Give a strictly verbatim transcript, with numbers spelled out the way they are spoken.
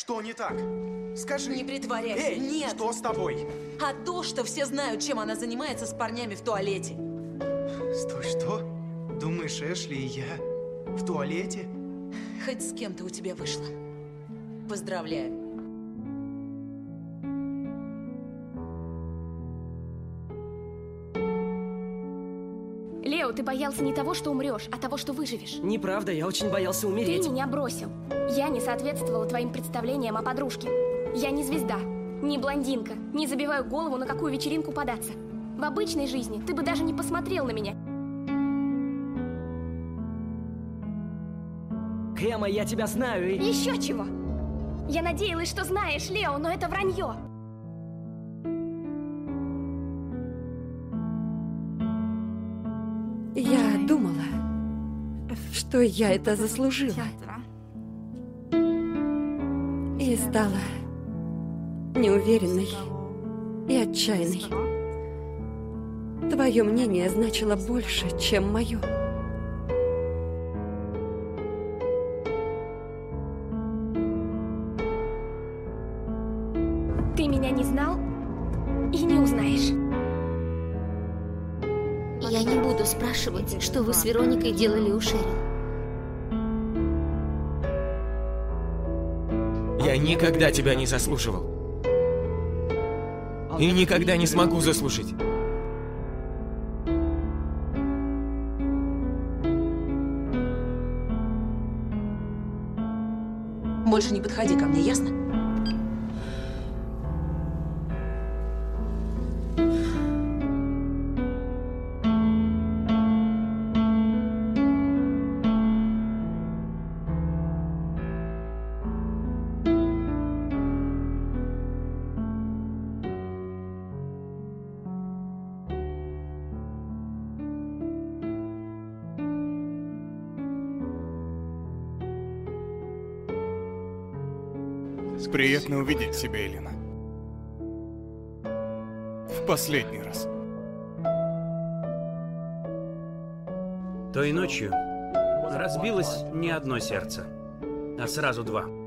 Что не так? Скажи. Не притворяйся, Эй, нет. Что с тобой? А то, что все знают, чем она занимается с парнями в туалете. Стой, что? Думаешь, Эшли и я в туалете? Хоть с кем-то у тебя вышло. Поздравляю. Лео, ты боялся не того, что умрешь, а того, что выживешь. Неправда, я очень боялся умереть. Ты меня бросил. Я не соответствовала твоим представлениям о подружке. Я не звезда, не блондинка, не забиваю голову, на какую вечеринку податься. В обычной жизни ты бы даже не посмотрел на меня. Эмма, я тебя знаю и... Еще чего? Я надеялась, что знаешь, Лео, но это вранье. Я думала, что я это заслужила. И стала неуверенной и отчаянной. Твое мнение значило больше, чем мое. Ты меня не знал и не узнаешь. Я не буду спрашивать, что вы с Вероникой делали у Шерил. Я никогда тебя не заслуживал. И никогда не смогу заслужить. Больше не подходи ко мне, ясно? Приятно увидеть тебя, Элина. В последний раз. Той ночью разбилось не одно сердце, а сразу два.